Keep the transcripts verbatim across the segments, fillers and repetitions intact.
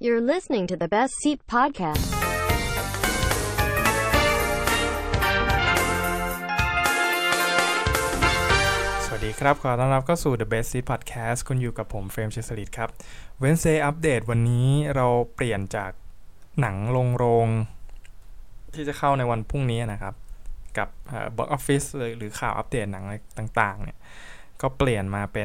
You're listening to the Best Seat Podcast. สวัสดีครับขอต้อนรับเข้าสู่ The Best Seat Podcast คุณอยู่กับผมเฟรมเชษฐฤทธิ์ครับ Wednesday Update วันนี้เราเปลี่ยนจากหนังลงโรงที่จะเข้าในวันพรุ่งนี้นะครับกับ Box Office หรือข่าวอัปเดตหนังอะไรต่างๆเนี่ยก็เปลี่ยนมาเป็น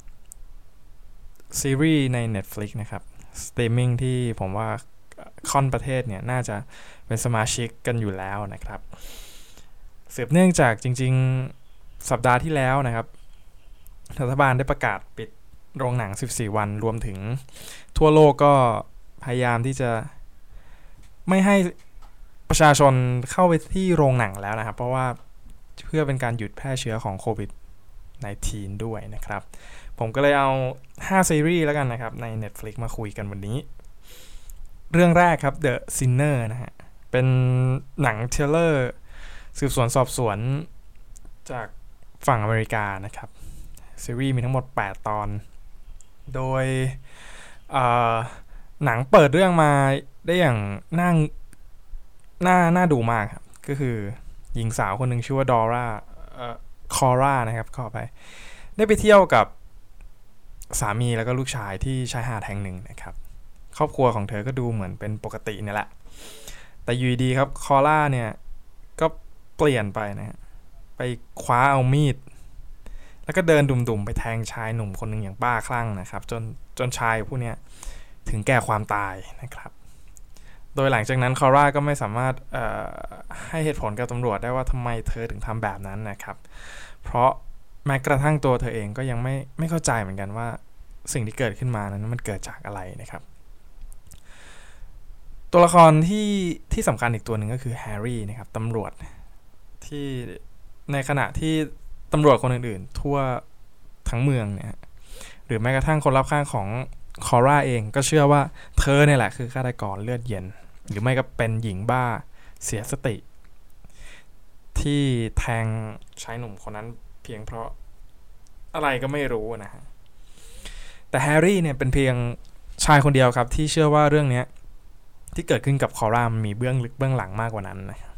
ซีรีส์ใน Netflix นะครับสตรีมมิ่งที่ผมว่าค่อนประเทศเนี่ยน่าจะเป็นสมาชิกกันอยู่แล้วนะครับสืบเนื่องจากจริงๆสัปดาห์ที่แล้วนะครับรัฐบาลได้ประกาศปิดโรงหนังสิบสี่วันรวมถึงทั่วโลกก็พยายามที่จะไม่ให้ประชาชนเข้าไปที่โรงหนังแล้วนะครับเพราะว่าเพื่อเป็นการหยุดแพร่เชื้อของโควิด สิบเก้า ด้วยนะครับผมก็เลยเอาห้าซีรีส์แล้วกันนะครับใน Netflix มาคุยกันวันนี้เรื่องแรกครับ The Sinner นะฮะเป็นหนังเทรลเลอร์สืบสวนสอบสวนจากฝั่งอเมริกานะครับซีรีส์มีทั้งหมดแปดตอนโดยหนังเปิดเรื่องมาได้อย่างน่าน่าน่าดูมากครับก็คือหญิงสาวคนหนึ่งชื่อว่าดอร่าเอ่อคอร่านะครับขอไปได้ไปเที่ยวกับสามีแล้วก็ลูกชายที่ชายหาดแห่งหนึ่งนะครับครอบครัวของเธอก็ดูเหมือนเป็นปกตินี่แหละแต่อยู่ดีครับคอร่าเนี่ยก็เปลี่ยนไปนะไปคว้าเอามีดแล้วก็เดินดุ่มๆไปแทงชายหนุ่มคนหนึ่งอย่างบ้าคลั่งนะครับจนจนชายผู้นี้ถึงแก่ความตายนะครับโดยหลังจากนั้นคอร่าก็ไม่สามารถเอ่อให้เหตุผลกับตำรวจได้ว่าทำไมเธอถึงทำแบบนั้นนะครับเพราะแม้กระทั่งตัวเธอเองก็ยังไม่ไม่เข้าใจเหมือนกันว่าสิ่งที่เกิดขึ้นมานั้นมันเกิดจากอะไรนะครับตัวละครที่ที่สำคัญอีกตัวหนึ่งก็คือแฮร์รี่นะครับตำรวจที่ในขณะที่ตำรวจคนอื่นๆทั่วทั้งเมืองเนี่ยหรือแม้กระทั่งคนรอบข้างของคอร่าเองก็เชื่อว่าเธอเนี่ยแหละคือฆาตกรเลือดเย็นหรือไม่ก็เป็นหญิงบ้าเสียสติที่แทงชายหนุ่มคนนั้นเพียงเพราะอะไรก็ไม่รู้นะฮะแต่แฮร์รี่เนี่ยเป็นเพียงชายคนเดียวครับที่เชื่อว่าเรื่องนี้ที่เกิดขึ้นกับคอร่ามีเบื้องลึกเบื้องหลังมากกว่านั้นนะ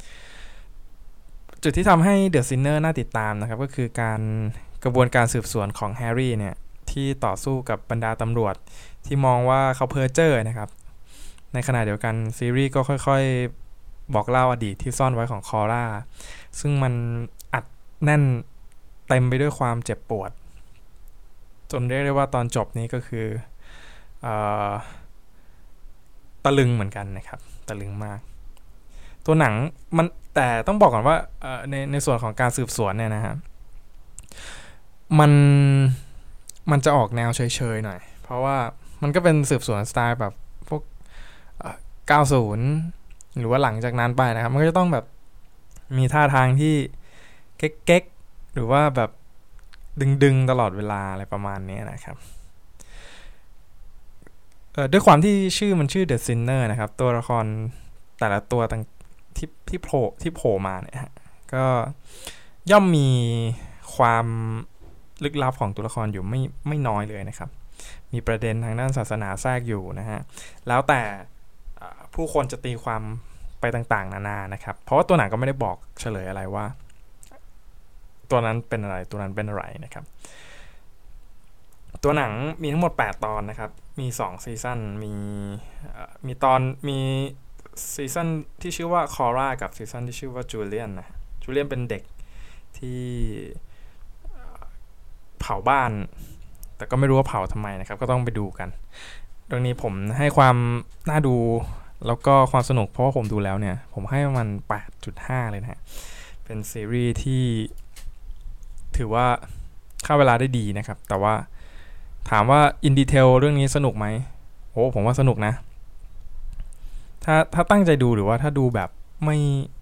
จุดที่ทำให้ The Sinner น่าติดตามนะครับก็คือการกระบวนการสืบสวนของแฮร์รี่เนี่ยที่ต่อสู้กับบรรดาตำรวจที่มองว่าเขาเพ้อเจ้อนะครับในขณะเดียวกันซีรีส์ก็ค่อยๆบอกเล่าอดีตที่ซ่อนไว้ของคอร่าซึ่งมันอัดแน่นเต็มไปด้วยความเจ็บปวดจนเรียกได้ว่าตอนจบนี้ก็คือเอ่อตะลึงเหมือนกันนะครับตะลึงมากตัวหนังมันแต่ต้องบอกก่อนว่าในในส่วนของการสืบสวนเนี่ยนะฮะมันมันจะออกแนวเฉยๆหน่อยเพราะว่ามันก็เป็นสืบสวนสไตล์แบบพวกเก้าสิบหรือว่าหลังจากนั้นไปนะครับมันก็จะต้องแบบมีท่าทางที่เก๊กๆหรือว่าแบบดึงๆตลอดเวลาอะไรประมาณนี้นะครับด้วยความที่ชื่อมันชื่อ The Sinner นะครับตัวละครแต่ละตัวต่างที่ที่โผล่ที่โผล่มาเนี่ยก็ย่อมมีความลึกลับของตัวละครอยู่ไม่ไม่น้อยเลยนะครับมีประเด็นทางด้านศาสนาแทรกอยู่นะฮะแล้วแต่ผู้คนจะตีความไปต่างๆนานานะครับเพราะว่าตัวหนังก็ไม่ได้บอกเฉลยอะไรว่าตัวนั้นเป็นอะไรตัวนั้นเป็นอะไรนะครับตัวหนังมีทั้งหมดแปดตอนนะครับมีสองซีซั่นมีมีตอนมีซีซั่นที่ชื่อว่าคอร่ากับซีซั่นที่ชื่อว่าจูเลียนนะจูเลียนเป็นเด็กที่เผาบ้านแต่ก็ไม่รู้ว่าเผาทำไมนะครับก็ต้องไปดูกันเรื่องนี้ผมให้ความน่าดูแล้วก็ความสนุกเพราะว่าผมดูแล้วเนี่ยผมให้มัน แปดจุดห้า เลยนะฮะเป็นซีรีส์ที่ถือว่าฆ่าเวลาได้ดีนะครับแต่ว่าถามว่าอินดีเทลเรื่องนี้สนุกไหมโอ้ผมว่าสนุกนะถ้าถ้าตั้งใจดูหรือว่าถ้าดูแบบไม่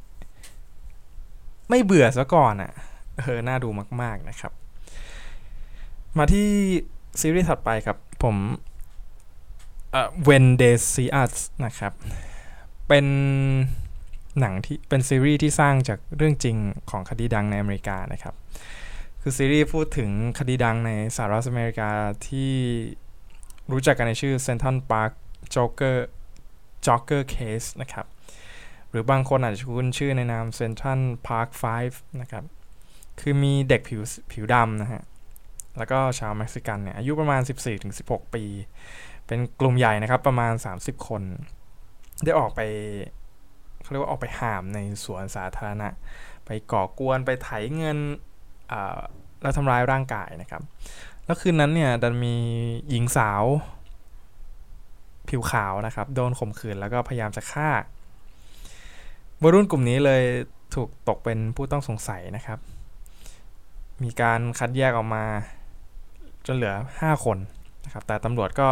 ไม่เบื่อซะก่อนอ่ะเออน่าดูมากๆนะครับมาที่ซีรีส์ถัดไปครับผมเอ่อ When They See Us นะครับเป็นหนังที่เป็นซีรีส์ที่สร้างจากเรื่องจริงของคดีดังในอเมริกานะครับคือซีรีส์พูดถึงคดีดังในสหรัฐอเมริกาที่รู้จักกันในชื่อ Central Park Joker Joker Case นะครับหรือบางคนอาจจะคุ้นชื่อในนาม Central Park ไฟว์ นะครับคือมีเด็กผิวผิวดำนะฮะแล้วก็ชาวเม็กซิกันเนี่ยอายุประมาณ สิบสี่ถึงสิบหก ปีเป็นกลุ่มใหญ่นะครับประมาณสามสิบคนได้ออกไปเขาเรียกว่าออกไปห่ามในสวนสาธารณะไปก่อกวนไปไถเงินแล้วทำร้ายร่างกายนะครับแล้วคืนนั้นเนี่ยดันมีหญิงสาวผิวขาวนะครับโดนข่มขืนแล้วก็พยายามจะฆ่าวัยรุ่นกลุ่มนี้เลยถูกตกเป็นผู้ต้องสงสัยนะครับมีการคัดแยกออกมาจนเหลือห้าคนนะครับแต่ตำรวจก็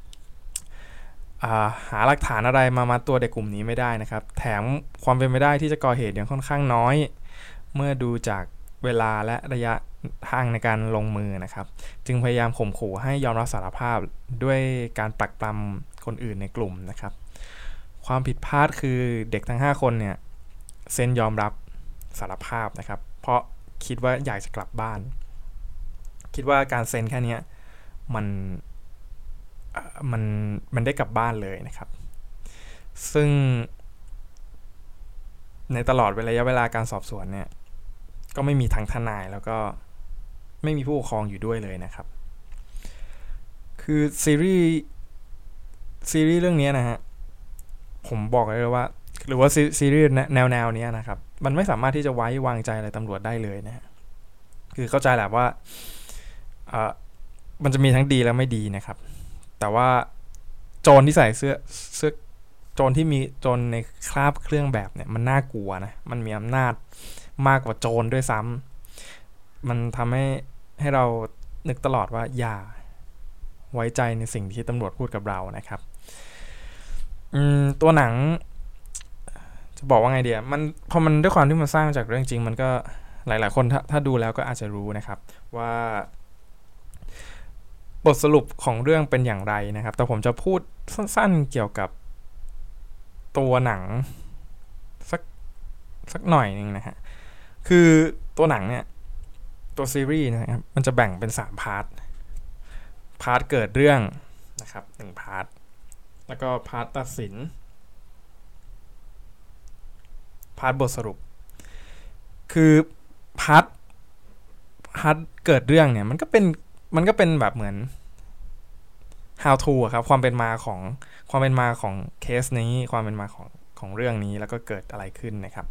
หาหลักฐานอะไรมามาตัวเด็กกลุ่มนี้ไม่ได้นะครับแถมความเป็นไปได้ที่จะก่อเหตุยังค่อนข้างน้อยเมื่อดูจากเวลาและระยะทางในการลงมือนะครับจึงพยายามข่มขู่ให้ยอมรับสารภาพด้วยการปรักปรำคนอื่นในกลุ่มนะครับความผิดพลาดคือเด็กทั้งห้าคนเนี่ยเซ็นยอมรับสารภาพนะครับเพราะคิดว่าอยากจะกลับบ้านคิดว่าการเซ็นแค่นี้มันมันมันได้กลับบ้านเลยนะครับซึ่งในตลอดระยะเวลาการสอบสวนเนี่ยก็ไม่มีทั้งทนายแล้วก็ไม่มีผู้ปกครองอยู่ด้วยเลยนะครับคือซีรีส์ซีรีส์เรื่องนี้นะฮะผมบอกเลยว่าหรือว่าซีรีส์แนวแนวนี้นะครับมันไม่สามารถที่จะไว้วางใจอะไรตำรวจได้เลยนะฮะคือเข้าใจแหละว่าเอ่อมันจะมีทั้งดีและไม่ดีนะครับแต่ว่าโจรที่ใส่เสื้อเสื้อโจรที่มีโจรในคราบเครื่องแบบเนี่ยมันน่ากลัวนะมันมีอำนาจมากกว่าโจรด้วยซ้ำมันทำให้ให้เรานึกตลอดว่าอย่าไว้ใจในสิ่งที่ตำรวจพูดกับเรานะครับอืมตัวหนังจะบอกว่าไงเดียวมันพอมันด้วยความที่มันสร้างจากเรื่องจริงมันก็หลายๆคนถ้าถ้าดูแล้วก็อาจจะรู้นะครับว่าบทสรุปของเรื่องเป็นอย่างไรนะครับแต่ผมจะพูดสั้นๆเกี่ยวกับตัวหนังสักสักหน่อยนึงนะฮะคือตัวหนังเนี่ยตัวซีรีส์นะครับมันจะแบ่งเป็นสามพาร์ทพาร์ทเกิดเรื่องนะครับหนึ่งพาร์ทแล้วก็พาร์ทตัดสินพาร์ทบทสรุปคือพาร์ทพาร์ทเกิดเรื่องเนี่ยมันก็เป็นมันก็เป็นแบบเหมือน how to ครับความเป็นมาของความเป็นมาของเคสนี้ความเป็นมาของของเรื่องนี้แล้วก็เกิดอะไรขึ้นนะครับ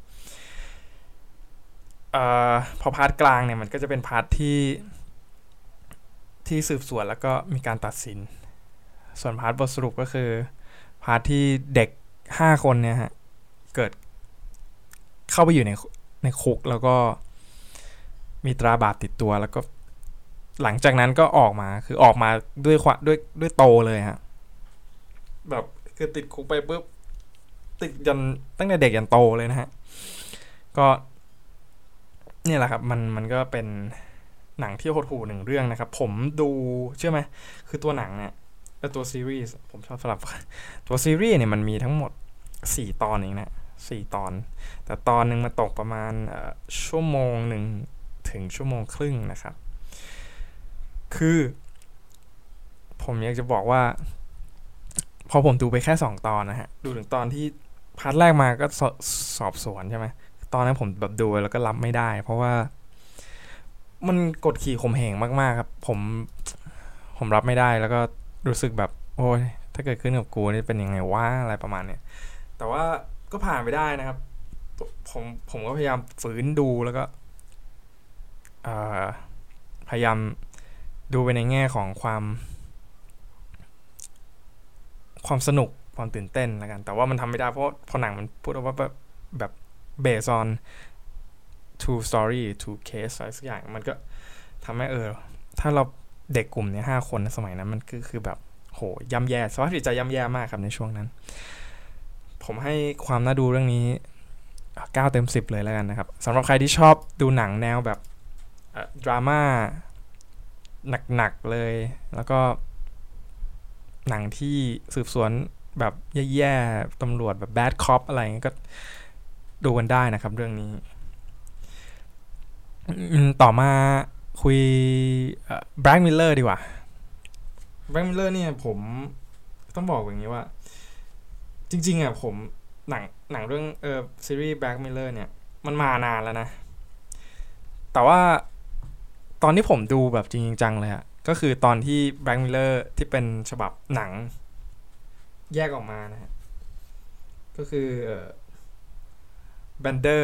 เอ่อพอพาร์ทกลางเนี่ยมันก็จะเป็นพาร์ทที่ที่สืบสวนแล้วก็มีการตัดสินส่วนพาร์ทบทสรุปก็คือพาร์ทที่เด็กห้าคนเนี่ยฮะเกิดเข้าไปอยู่ในในคุกแล้วก็มีตราบาปติดตัวแล้วก็หลังจากนั้นก็ออกมาคือออกมาด้วยด้วยด้วยโตเลยฮะแบบคือติดคุกไปปุ๊บติดยันตั้งแต่เด็กยันโตเลยนะฮะก็เนี่ยแหละครับมันมันก็เป็นหนังที่โหดหู่หนึ่งเรื่องนะครับผมดูเชื่อไหมคือตัวหนังเนี่ยตัวซีรีส์ผมชอบสลับตัวซีรีส์เนี่ยมันมีทั้งหมดสี่ตอนเองนะสี่ตอนแต่ตอนนึงมาตกประมาณชั่วโมงหนึ่งถึงชั่วโมงครึ่งนะครับคือผมอยากจะบอกว่าพอผมดูไปแค่สองตอนนะฮะดูถึงตอนที่พาร์ทแรกมาก็ส, สอบสวนใช่ไหมตอนนั้นผมแบบดูแล้วก็รับไม่ได้เพราะว่ามันกดขี่ข่มเหงมากๆครับผมผมรับไม่ได้แล้วก็รู้สึกแบบโอ้ยถ้าเกิดขึ้นกับกูนี่เป็นยังไงวะอะไรประมาณเนี้ยแต่ว่าก็ผ่านไปได้นะครับผมผมก็พยายามฝืนดูแล้วก็พยายามดูไปในแง่ของความความสนุกความตื่นเต้นแล้วกันแต่ว่ามันทำไม่ได้เพราะพอหนังมันพูดว่าแบบแบบ based on true story true case อะไรสักอย่างมันก็ทำให้เออถ้าเราเด็กกลุ่มนี้ห้าคนสมัยนั้นมันคือคือแบบโหย่ำแย่สภาพจิตใจย่ำแย่มากครับในช่วงนั้นผมให้ความน่าดูเรื่องนี้เก้าเต็มสิบเลยแล้วกันนะครับสำหรับใครที่ชอบดูหนังแนวแบบดราม่าหนักๆเลยแล้วก็หนังที่สืบสวนแบบแย่ๆตำรวจแบบ bad cop อะไรเงี้ยก็ดูกันได้นะครับเรื่องนี้ต่อมาคุย Black Mirror ดีกว่า Black Mirror เนี่ยผมต้องบอกอย่างนี้ว่าจริงๆอ่ะผมหนังหนังเรื่องเออซีรีส์ Black Mirror เนี่ยมันมานานแล้วนะแต่ว่าตอนที่ผมดูแบบจริงจังเลยอะก็คือตอนที่ Black Mirror ที่เป็นฉบับหนังแยกออกมานะฮะก็คือเอ่อ Bender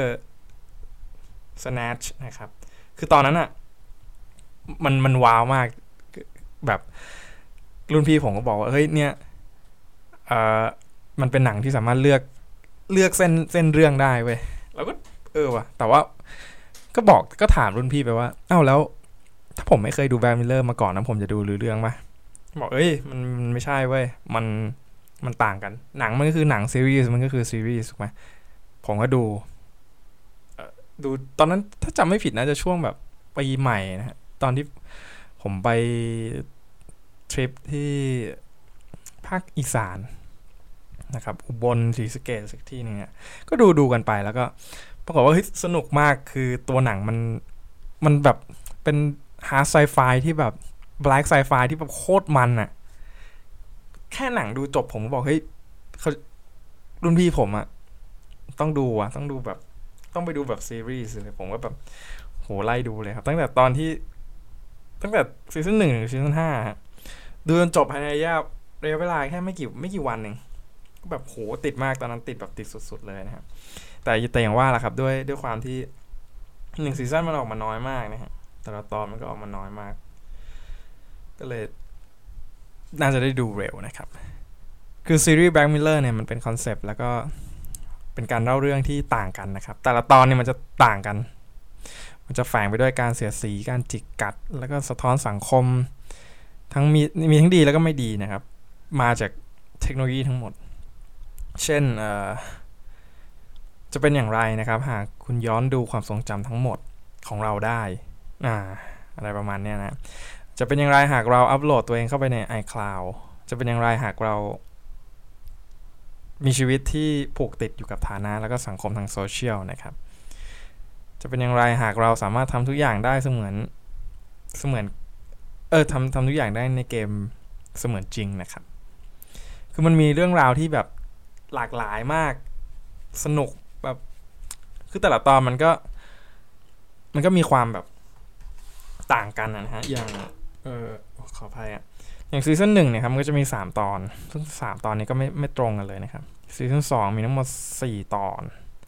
Snatch นะครับคือตอนนั้นอะมันมันว้าวมากแบบรุ่นพี่ผมก็บอกว่าเฮ้ยเนี่ยเอ่อมันเป็นหนังที่สามารถเลือกเลือกเส้นเส้นเรื่องได้เว้ยแล้วก็เออว่ะแต่ว่าก็บอกก็ถามรุ่นพี่ไปว่าเอ้าแล้วถ้าผมไม่เคยดู Black Mirror มาก่อนนะผมจะดูเรื่องป่ะบอกเอ้ยมันมันไม่ใช่เว้ยมันมันต่างกันหนังมันก็คือหนังซีรีส์มันก็คือซีรีส์ถูกไหมผมก็ดูดูตอนนั้นถ้าจำไม่ผิดนะจะช่วงแบบปีใหม่นะฮะตอนที่ผมไปทริปที่ภาคอีสานนะครับอุบลศรีสะเกษสักที่นึงอ่ะก็ดูดูกันไปแล้วก็ปรากฏว่าเฮ้ยสนุกมากคือตัวหนังมันมันแบบเป็นฮาร์ดไซไฟที่แบบแบล็กไซไฟที่แบบโคตรมันอ่ะแค่หนังดูจบผมก็บอกเฮ้ยเขารุ่นพี่ผมอ่ะต้องดูอ่ะต้องดูแบบต้องไปดูแบบซีรีส์เลยผมก็แบบโหไล่ดูเลยครับตั้งแต่ตอนที่ตั้งแต่ซีซั่นหนึ่งถึงซีซั่นห้าดูจนจบภายในระยะระยะเวลาแค่ไม่กี่ไม่กี่วันเองก็แบบโหติดมากตอนนั้นติดแบบติดสุดๆเลยนะครับแต่แต่อย่างว่าล่ะครับด้วยด้วยความที่หนึ่งซีซั่นมันออกมาน้อยมากนะฮะแต่ละตอนมันก็ออกมาน้อยมากก็เลยน่าจะได้ดูเร็วนะครับคือซีรีส์ Black Mirror เนี่ยมันเป็นคอนเซปต์แล้วก็เป็นการเล่าเรื่องที่ต่างกันนะครับแต่ละตอนเนี่ยมันจะต่างกันมันจะแฝงไปด้วยการเสียดสีการจิกกัดแล้วก็สะท้อนสังคมทั้งมีมีทั้งดีแล้วก็ไม่ดีนะครับมาจากเทคโนโลยีทั้งหมดเช่นเอ่อจะเป็นอย่างไรนะครับหากคุณย้อนดูความทรงจำทั้งหมดของเราได้อ่าอะไรประมาณนี้นะจะเป็นอย่างไรหากเราอัปโหลดตัวเองเข้าไปใน iCloud จะเป็นอย่างไรหากเรามีชีวิตที่ผูกติดอยู่กับฐานะแล้วก็สังคมทางโซเชียลนะครับจะเป็นอย่างไรหากเราสามารถทำทุกอย่างได้เสมือนเสมือนเออทำทำทุกอย่างได้ในเกมเสมือนจริงนะครับคือมันมีเรื่องราวที่แบบหลากหลายมากสนุกแบบคือแต่ละตอนมันก็มันก็มีความแบบต่างกันนะฮะอย่างเออขออภัยอ่ะอย่างซีซั่นหนึ่งเนี่ยครับมันก็จะมีสามตอนซึ่งสามตอนนี้ก็ไม่ไม่ตรงกันเลยนะครับซีซั่นสองมีทั้งหมดสี่ตอน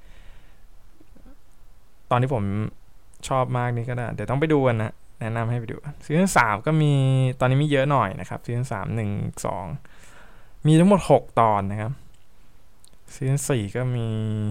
ตอนที่ผมชอบมากนี่ก็ได้เดี๋ยวต้องไปดูกันนะแนะนำให้ไปดูซีซั่นสามก็มีตอนนี้มีเยอะหน่อยนะครับซีซั่นสาม หนึ่ง สองมีทั้งหมดหกตอนนะครับซีซั่นสี่ก็มี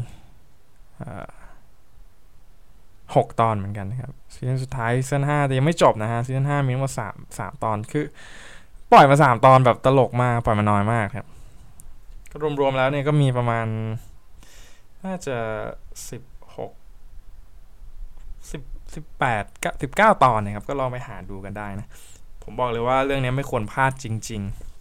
หกตอนเหมือนกันนะครับซีซั่นสุดท้ายซีซั่นห้าแต่ยังไม่จบนะฮะซีซั่นห้ามีทั้งหมดสาม สามตอนคือปล่อยมาสามตอนแบบตลกมากปล่อยมาน้อยมากครับก็รวมๆแล้วเนี่ยก็มีประมาณน่าจะสิบหก สิบ สิบแปด สิบเก้าตอนนะครับก็ลองไปหาดูกันได้นะผมบอกเลยว่าเรื่องนี้ไม่ควรพลาดจริง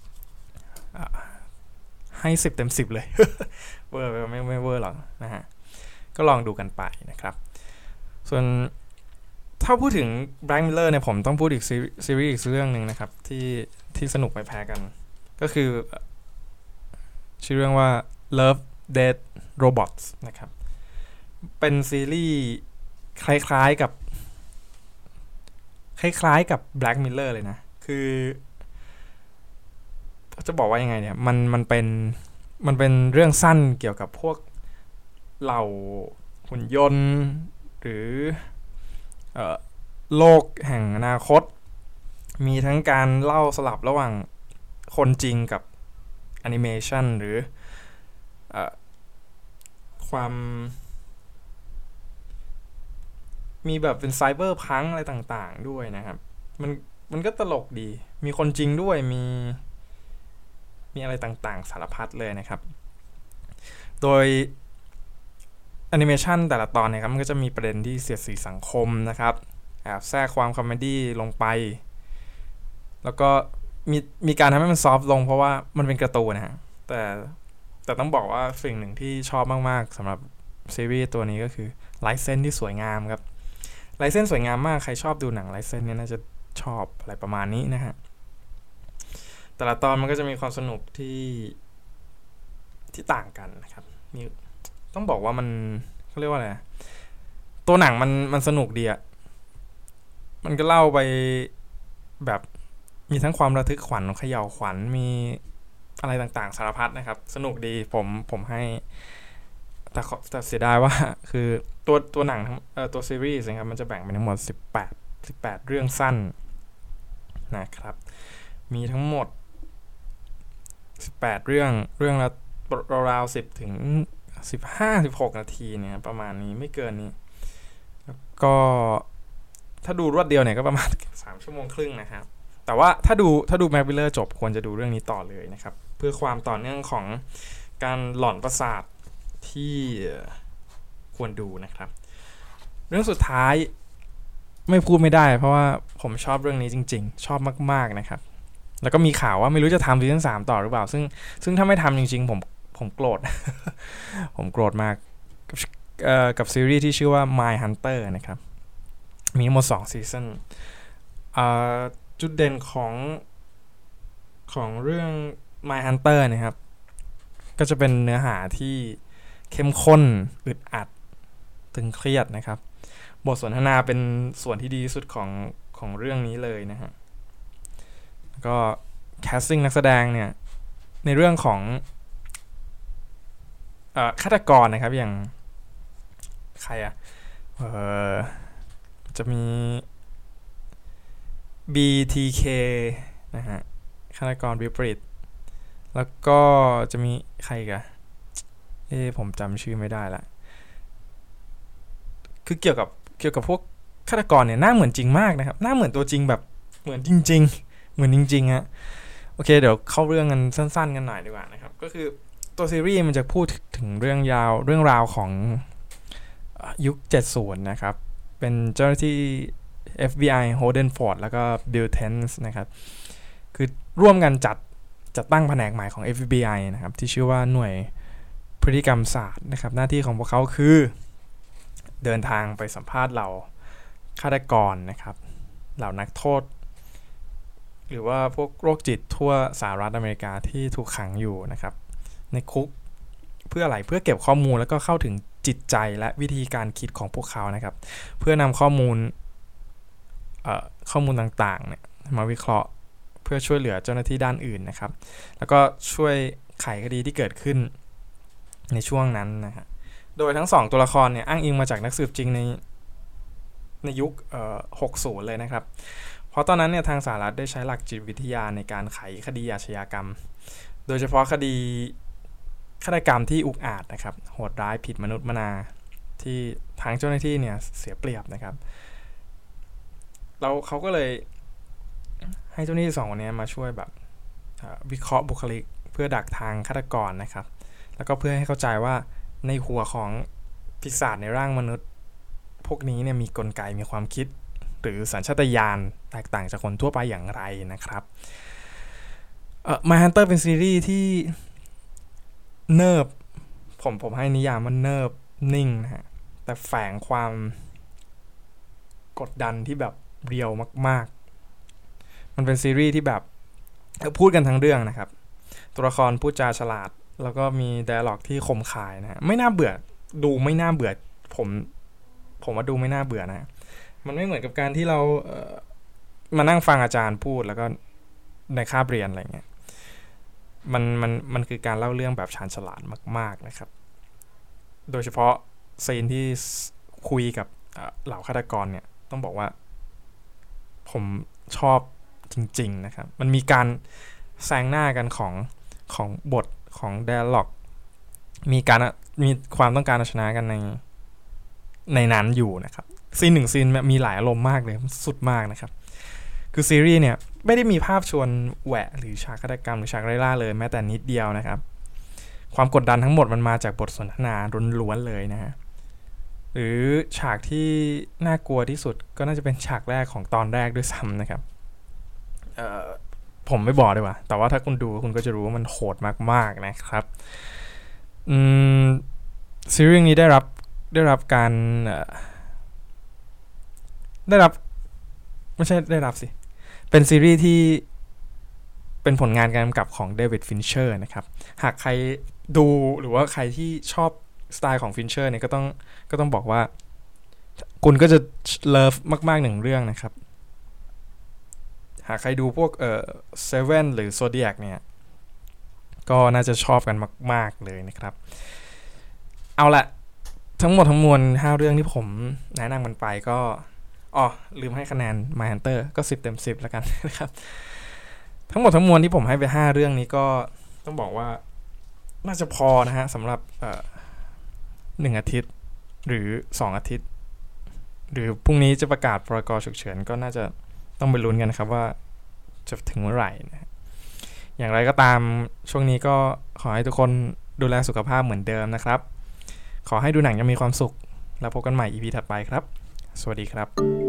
ๆให้สิบเต็มสิบเลยเวอร์ไม่ไม่เวอร์หรอกนะฮะก็ลองดูกันไปนะครับส่วนถ้าพูดถึง Black Mirror เนี่ยผมต้องพูดอีกซีรีส์อีกเรื่องนึงนะครับที่ที่สนุกไม่แพ้กันก็คือชื่อเรื่องว่า Love Death Robots นะครับเป็นซีรีส์คล้ายๆกับคล้ายๆกับ Black Mirror เลยนะคือจะบอกว่ายังไงเนี่ยมันมันเป็นมันเป็นเรื่องสั้นเกี่ยวกับพวกเหล่าหุ่นยนต์หรือเอ่อโลกแห่งอนาคตมีทั้งการเล่าสลับระหว่างคนจริงกับแอนิเมชันหรือเอ่อความมีแบบเป็นไซเบอร์พังอะไรต่างๆด้วยนะครับมันมันก็ตลกดีมีคนจริงด้วยมีมีอะไรต่างๆสารพัดเลยนะครับโดยแอนิเมชันแต่ละตอนเนี่ยครับมันก็จะมีประเด็นที่เสียดสีสังคมนะครับแอบแทรกความคอมเมดี้ลงไปแล้วก็มีมีการทำให้มันซอฟต์ลงเพราะว่ามันเป็นการ์ตูนนะฮะแต่แต่ต้องบอกว่าสิ่งหนึ่งที่ชอบมากๆสำหรับซีรีส์ตัวนี้ก็คือลายเส้นที่สวยงามครับลายเส้นสวยงามมากใครชอบดูหนังลายเส้นเนี่ยน่าจะชอบอะไรประมาณนี้นะฮะแต่ละตอนมันก็จะมีความสนุกที่ที่ต่างกันนะครับมีต้องบอกว่ามันเขาเรียกว่าอะไรตัวหนังมันมันสนุกดีอะมันก็เล่าไปแบบมีทั้งความระทึกขวัญเขย่าขวัญมีอะไรต่างๆสารพัดนะครับสนุกดีผมผมให้แต่แต่เสียดายว่าคือตัวตัวหนังทั้งเอ่อตัวซีรีส์นะครับมันจะแบ่งเป็นทั้งหมดสิบแปด สิบแปดเรื่องสั้นนะครับมีทั้งหมดสิบแปดเรื่องเรื่องละราวๆสิบถึงสิบห้า สิบหกนาทีเนี่ยประมาณนี้ไม่เกินนี้แล้วก็ถ้าดูรวดเดียวเนี่ยก็ประมาณสามชั่วโมงครึ่งนะครับแต่ว่าถ้าดูถ้าดู Mac Miller จบควรจะดูเรื่องนี้ต่อเลยนะครับเพื่อความต่อเนื่องของการหลอนประสาทที่ควรดูนะครับเรื่องสุดท้ายไม่พูดไม่ได้เพราะว่าผมชอบเรื่องนี้จริงๆชอบมากๆนะครับแล้วก็มีข่าวว่าไม่รู้จะทำซีซั่นสามต่อหรือเปล่าซึ่งซึ่งถ้าไม่ทำจริงๆผมผมโกรธ ผมโกรธมากกับเอ่อกับซีรีส์ที่ชื่อว่า Mindhunter นะครับมีทั้งหมดสองซีซั่นเอ่อจุดเด่นของของเรื่อง Mindhunter นะครับก็จะเป็นเนื้อหาที่เข้มข้นอึดอัดตึงเครียดนะครับบทสนทนาเป็นส่วนที่ดีที่สุดของของเรื่องนี้เลยนะฮะก็แคสติ้งนักแสดงเนี่ยในเรื่องของเอ่อฆาตกรนะครับอย่างใครอ่ะเอ่อจะมี บี ที เค นะฮะฆาตกรวิปริตแล้วก็จะมีใครอีกอ่ะเอ๊ะผมจำชื่อไม่ได้ละคือเกี่ยวกับเกี่ยวกับพวกฆาตกรเนี่ยหน้าเหมือนจริงมากนะครับหน้าเหมือนตัวจริงแบบเหมือนจริงๆเหมือนจริงๆฮะโอเคเดี๋ยวเข้าเรื่องกันสั้นๆกันหน่อยดีกว่านะครับก็คือตัวซีรีส์มันจะพูดถึงเรื่องยาวเรื่องราวของยุคเจ็ดสิบนะครับเป็นเจ้าหน้าที่ เอฟ บี ไอ Holden Ford แล้วก็ Bill Tenz นะครับคือร่วมกันจัดจัดตั้งแผนกใหม่ของ เอฟ บี ไอ นะครับที่ชื่อว่าหน่วยพฤติกรรมศาสตร์นะครับหน้าที่ของพวกเขาคือเดินทางไปสัมภาษณ์เหล่าฆาตกรนะครับเหล่านักโทษหรือว่าพวกโรคจิตทั่วสหรัฐอเมริกาที่ถูกขังอยู่นะครับในคุกเพื่ออะไรเพื่อเก็บข้อมูลแล้วก็เข้าถึงจิตใจและวิธีการคิดของพวกเขานะครับเพื่อนำข้อมูลเอ่อข้อมูลต่างๆเนี่ยมาวิเคราะห์เพื่อช่วยเหลือเจ้าหน้าที่ด้านอื่นนะครับแล้วก็ช่วยไขคดีที่เกิดขึ้นในช่วงนั้นนะฮะโดยทั้งสองตัวละครเนี่ยอ้างอิงมาจากนักสืบจริงในในยุคเอ่อหกสิบเลยนะครับเพราะตอนนั้นเนี่ยทางสหรัฐได้ใช้หลักจิตวิทยาในการไขคดีอาชญากรรมโดยเฉพาะคดีฆาตกรรมที่อุกอาจนะครับโหดร้ายผิดมนุษย์มนาที่ทางเจ้าหน้าที่เนี่ยเสียเปรียบนะครับแล้วเขาก็เลยให้เจ้าหน้าที่สองคนนี้มาช่วยแบบวิเคราะห์บุคลิกเพื่อดักทางฆาตกรนะครับแล้วก็เพื่อให้เข้าใจว่าในหัวของปีศาจในร่างมนุษย์พวกนี้เนี่ยมีกลไกมีความคิดหรือสัญชาตญาณแตกต่างจากคนทั่วไปอย่างไรนะครับเอ่อ Mindhunter เป็นซีรีส์ที่เนิบผมผมให้นิยามมันเนิบนิ่งนะฮะแต่แฝงความกดดันที่แบบเรียวมากๆมันเป็นซีรีส์ที่แบบพูดกันทั้งเรื่องนะครับตัวละครพูดจาฉลาดแล้วก็มีไดอะล็อกที่คมคายนะฮะไม่น่าเบื่อดูไม่น่าเบื่อผมผมว่าดูไม่น่าเบื่อนะมันไม่เหมือนกับการที่เราเอ่อมานั่งฟังอาจารย์พูดแล้วก็ในคาบเรียนอะไรเงี้ยมันมันมันคือการเล่าเรื่องแบบชาญฉลาดมากๆนะครับโดยเฉพาะซีนที่คุยกับเหล่าฆาตกรเนี่ยต้องบอกว่าผมชอบจริงๆนะครับมันมีการแซงหน้ากันของของบทของ dialog มีการมีความต้องการเอาชนะกันในในนั้นอยู่นะครับซีนหนึ่งซีนมีหลายอารมณ์มากเลยสุดมากนะครับคือซีรีส์เนี่ยไม่ได้มีภาพชวนแหวะหรือฉากฆาตกรรมหรือฉากไล่ล่าเลยแม้แต่นิดเดียวนะครับความกดดันทั้งหมดมันมาจากบทสนทนาล้วนๆเลยนะฮะหรือฉากที่น่ากลัวที่สุดก็น่าจะเป็นฉากแรกของตอนแรกด้วยซ้ำนะครับเอ่อผมไม่บอกดีกว่าแต่ว่าถ้าคุณดูคุณก็จะรู้ว่ามันโหดมากๆนะครับอืมซีรีส์นี้ได้รับได้รับการได้รับไม่ใช่ได้รับสิเป็นซีรีส์ที่เป็นผลงานการกำกับของเดวิดฟินเชอร์นะครับหากใครดูหรือว่าใครที่ชอบสไตล์ของฟินเชอร์เนี่ยก็ต้องก็ต้องบอกว่าคุณก็จะเลิฟมากๆหนึ่งเรื่องนะครับหากใครดูพวกเอ่อเซเว่นหรือโซเดียกเนี่ยก็น่าจะชอบกันมากๆเลยนะครับเอาละทั้งหมดทั้งมวลห้าเรื่องที่ผมแนะนำมันไปก็อ๋อลืมให้คะแนน Mindhunter ก็สิบเต็มสิบแล้วกันนะครับทั้งหมดทั้งมวลที่ผมให้ไปห้าเรื่องนี้ก็ต้องบอกว่าน่าจะพอนะฮะสำหรับเอ่อหนึ่งอาทิตย์หรือสองอาทิตย์หรือพรุ่งนี้จะประกาศพรกฉุกเฉินก็น่าจะต้องไปลุ้นกันนะครับว่าจะถึงเมื่อไหร่นะอย่างไรก็ตามช่วงนี้ก็ขอให้ทุกคนดูแลสุขภาพเหมือนเดิมนะครับขอให้ดูหนังยังมีความสุขแล้วพบกันใหม่ อี พี ถัดไปครับสวัสดีครับ